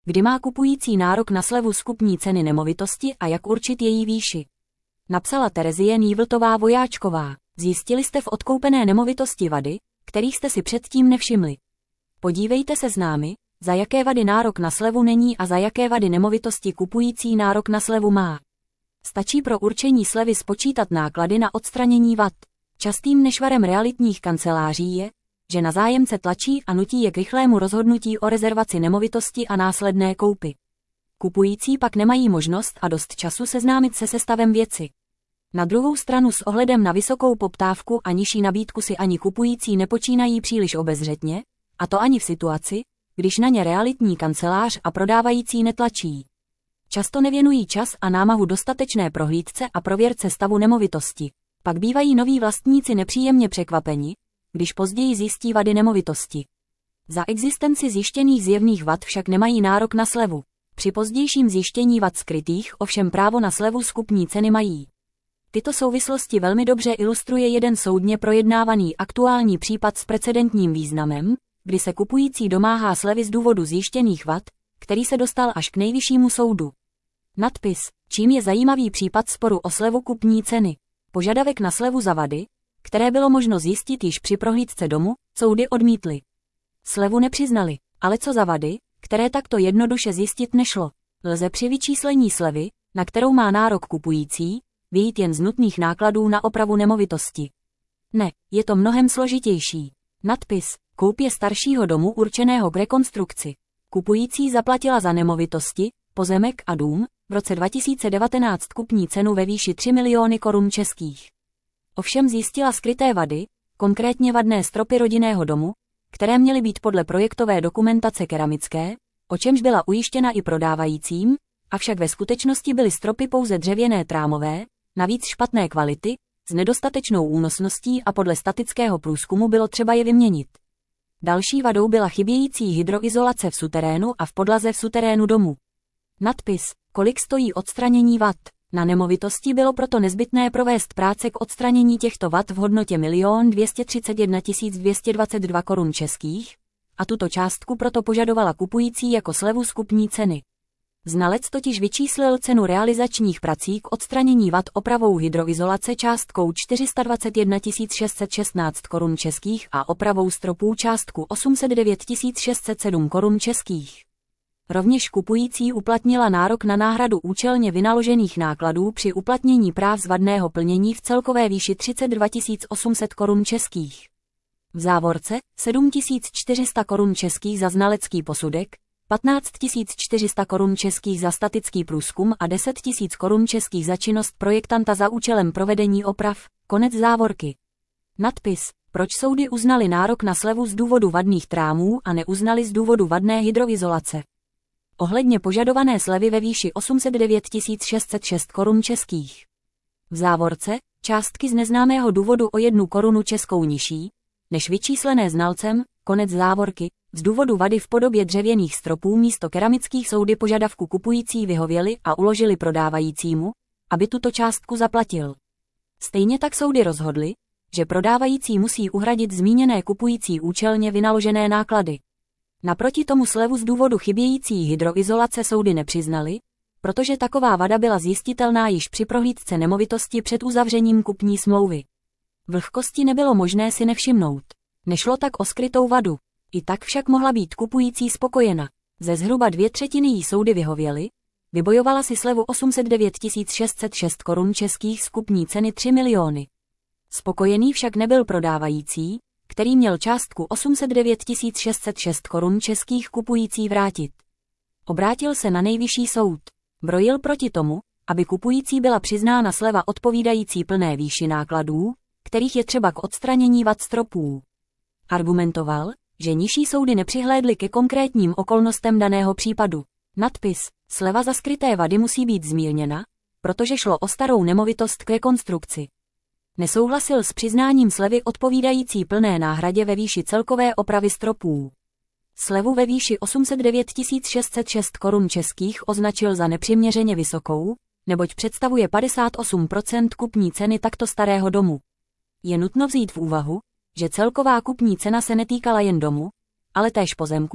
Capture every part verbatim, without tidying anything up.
Kdy má kupující nárok na slevu z kupní ceny nemovitosti a jak určit její výši? Napsala Terezie Nývltová Vojáčková. Zjistili jste v odkoupené nemovitosti vady, kterých jste si předtím nevšimli. Podívejte se s námi, za jaké vady nárok na slevu není a za jaké vady nemovitosti kupující nárok na slevu má. Stačí pro určení slevy spočítat náklady na odstranění vad. Častým nešvarem realitních kanceláří je, že na zájemce tlačí a nutí je k rychlému rozhodnutí o rezervaci nemovitosti a následné koupi. Kupující pak nemají možnost a dost času seznámit se se stavem věci. Na druhou stranu s ohledem na vysokou poptávku a nižší nabídku si ani kupující nepočínají příliš obezřetně, a to ani v situaci, když na ně realitní kancelář a prodávající netlačí. Často nevěnují čas a námahu dostatečné prohlídce a prověrce stavu nemovitosti. Pak bývají noví vlastníci nepříjemně překvapeni, když později zjistí vady nemovitosti. Za existenci zjištěných zjevných vad však nemají nárok na slevu. Při pozdějším zjištění vad skrytých ovšem právo na slevu z kupní ceny mají. Tyto souvislosti velmi dobře ilustruje jeden soudně projednávaný aktuální případ s precedentním významem, kdy se kupující domáhá slevy z důvodu zjištěných vad, který se dostal až k nejvyššímu soudu. Nadpis, čím je zajímavý případ sporu o slevu kupní ceny. Požadavek na slevu za vady, které bylo možno zjistit již při prohlídce domu, soudy odmítly. Slevu nepřiznali, ale co za vady, které takto jednoduše zjistit nešlo. Lze při vyčíslení slevy, na kterou má nárok kupující, vyjít jen z nutných nákladů na opravu nemovitosti. Ne, je to mnohem složitější. Nadpis, koupě staršího domu určeného k rekonstrukci. Kupující zaplatila za nemovitosti, pozemek a dům, v roce dva tisíce devatenáct kupní cenu ve výši tři miliony korun českých. Ovšem zjistila skryté vady, konkrétně vadné stropy rodinného domu, které měly být podle projektové dokumentace keramické, o čemž byla ujištěna i prodávajícím, avšak ve skutečnosti byly stropy pouze dřevěné trámové, navíc špatné kvality, s nedostatečnou únosností a podle statického průzkumu bylo třeba je vyměnit. Další vadou byla chybějící hydroizolace v suterénu a v podlaze v suterénu domu. Nadpis, kolik stojí odstranění vad. Na nemovitosti bylo proto nezbytné provést práce k odstranění těchto vad v hodnotě milion dvě stě třicet jedna tisíc dvě stě dvacet dva korun českých, a tuto částku proto požadovala kupující jako slevu z kupní ceny. Znalec totiž vyčíslil cenu realizačních prací k odstranění vad opravou hydroizolace částkou čtyři sta dvacet jedna tisíc šest set šestnáct korun českých a opravou stropů částku osm set devět tisíc šest set sedm korun českých. Rovněž kupující uplatnila nárok na náhradu účelně vynaložených nákladů při uplatnění práv z vadného plnění v celkové výši třicet dva tisíc osm set korun českých. V závorce sedm tisíc čtyři sta korun českých za znalecký posudek, patnáct tisíc čtyři sta korun českých za statický průzkum a deset tisíc korun českých za činnost projektanta za účelem provedení oprav, konec závorky. Nadpis, proč soudy uznali nárok na slevu z důvodu vadných trámů a neuznali z důvodu vadné hydroizolace. Ohledně požadované slevy ve výši osm set devět tisíc šest set šest korun českých. V závorce, částky z neznámého důvodu o jednu korunu českou nižší, než vyčíslené znalcem, konec závorky, z důvodu vady v podobě dřevěných stropů místo keramických soudy požadavku kupující vyhověli a uložili prodávajícímu, aby tuto částku zaplatil. Stejně tak soudy rozhodly, že prodávající musí uhradit zmíněné kupující účelně vynaložené náklady. Naproti tomu slevu z důvodu chybějící hydroizolace soudy nepřiznaly, protože taková vada byla zjistitelná již při prohlídce nemovitosti před uzavřením kupní smlouvy. Vlhkosti nebylo možné si nevšimnout. Nešlo tak o skrytou vadu. I tak však mohla být kupující spokojena. Ze zhruba dvě třetiny jí soudy vyhověly, vybojovala si slevu osm set devět tisíc šest set šest korun českých z kupní ceny tři miliony. Spokojený však nebyl prodávající, který měl částku osm set devět tisíc šest set šest korun českých kupující vrátit. Obrátil se na nejvyšší soud. Brojil proti tomu, aby kupující byla přiznána sleva odpovídající plné výši nákladů, kterých je třeba k odstranění vad stropů. Argumentoval, že nižší soudy nepřihlédly ke konkrétním okolnostem daného případu. Nadpis, sleva za skryté vady musí být zmírněna, protože šlo o starou nemovitost k rekonstrukci. Nesouhlasil s přiznáním slevy odpovídající plné náhradě ve výši celkové opravy stropů. Slevu ve výši osm set devět tisíc šest set šest korun českých označil za nepřiměřeně vysokou, neboť představuje padesát osm procent kupní ceny takto starého domu. Je nutno vzít v úvahu, že celková kupní cena se netýkala jen domu, ale též pozemku,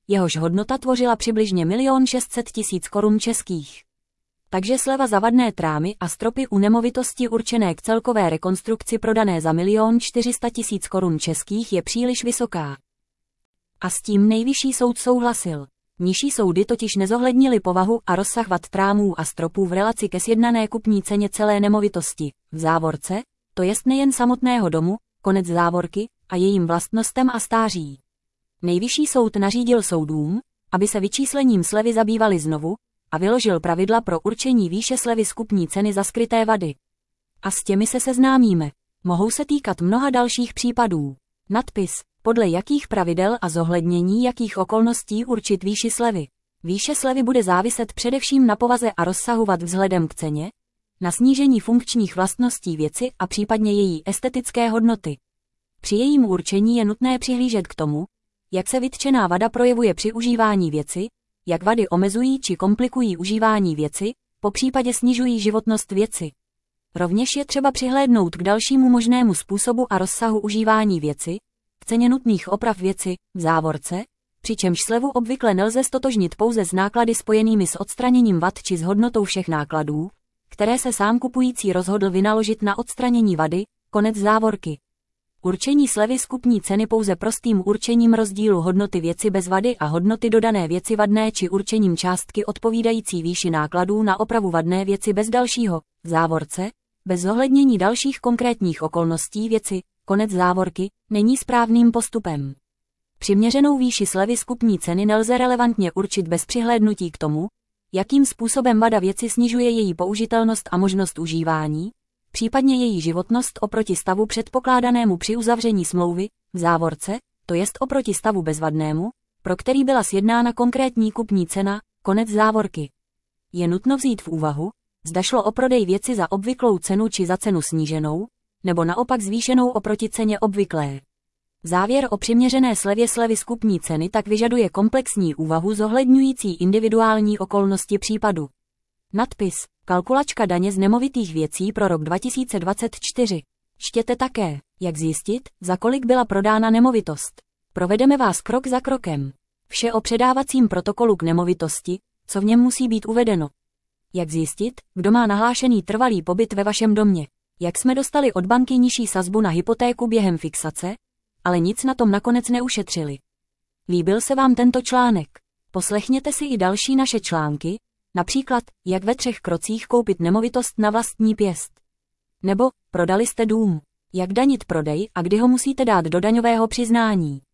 jehož hodnota tvořila přibližně milion šest set tisíc korun českých. Takže sleva za vadné trámy a stropy u nemovitosti určené k celkové rekonstrukci prodané za milion čtyři sta tisíc korun českých je příliš vysoká. A s tím nejvyšší soud souhlasil. Nižší soudy totiž nezohlednili povahu a rozsah vad trámů a stropů v relaci ke sjednané kupní ceně celé nemovitosti, v závorce, to jest nejen samotného domu, konec závorky, a jejím vlastnostem a stáří. Nejvyšší soud nařídil soudům, aby se vyčíslením slevy zabývali znovu, a vyložil pravidla pro určení výše slevy z kupní ceny za skryté vady. A s těmi se seznámíme. Mohou se týkat mnoha dalších případů. Nadpis, podle jakých pravidel a zohlednění jakých okolností určit výši slevy. Výše slevy bude záviset především na povaze a rozsahu vad vzhledem k ceně, na snížení funkčních vlastností věci a případně její estetické hodnoty. Při jejím určení je nutné přihlížet k tomu, jak se vytčená vada projevuje při užívání věci, jak vady omezují či komplikují užívání věci, popřípadě snižují životnost věci. Rovněž je třeba přihlédnout k dalšímu možnému způsobu a rozsahu užívání věci, k ceně nutných oprav věci, v závorce, přičemž slevu obvykle nelze stotožnit pouze s náklady spojenými s odstraněním vad či s hodnotou všech nákladů, které se sám kupující rozhodl vynaložit na odstranění vady, konec závorky. Určení slevy z kupní ceny pouze prostým určením rozdílu hodnoty věci bez vady a hodnoty dodané věci vadné či určením částky odpovídající výši nákladů na opravu vadné věci bez dalšího, v závorce, bez zohlednění dalších konkrétních okolností věci, konec závorky, není správným postupem. Přiměřenou výši slevy z kupní ceny nelze relevantně určit bez přihlédnutí k tomu, jakým způsobem vada věci snižuje její použitelnost a možnost užívání, případně její životnost oproti stavu předpokládanému při uzavření smlouvy, v závorce, to jest oproti stavu bezvadnému, pro který byla sjednána konkrétní kupní cena, konec závorky. Je nutno vzít v úvahu, zda šlo o prodej věci za obvyklou cenu či za cenu sníženou, nebo naopak zvýšenou oproti ceně obvyklé. Závěr o přiměřené slevě slevy z kupní ceny tak vyžaduje komplexní úvahu zohledňující individuální okolnosti případu. Nadpis, kalkulačka daně z nemovitých věcí pro rok dva tisíce dvacet čtyři. Čtěte také, jak zjistit, za kolik byla prodána nemovitost. Provedeme vás krok za krokem. Vše o předávacím protokolu k nemovitosti, co v něm musí být uvedeno. Jak zjistit, kdo má nahlášený trvalý pobyt ve vašem domě. Jak jsme dostali od banky nižší sazbu na hypotéku během fixace, ale nic na tom nakonec neušetřili. Líbil se vám tento článek? Poslechněte si i další naše články, například, jak ve třech krocích koupit nemovitost na vlastní pěst. Nebo, prodali jste dům, jak danit prodej a kdy ho musíte dát do daňového přiznání.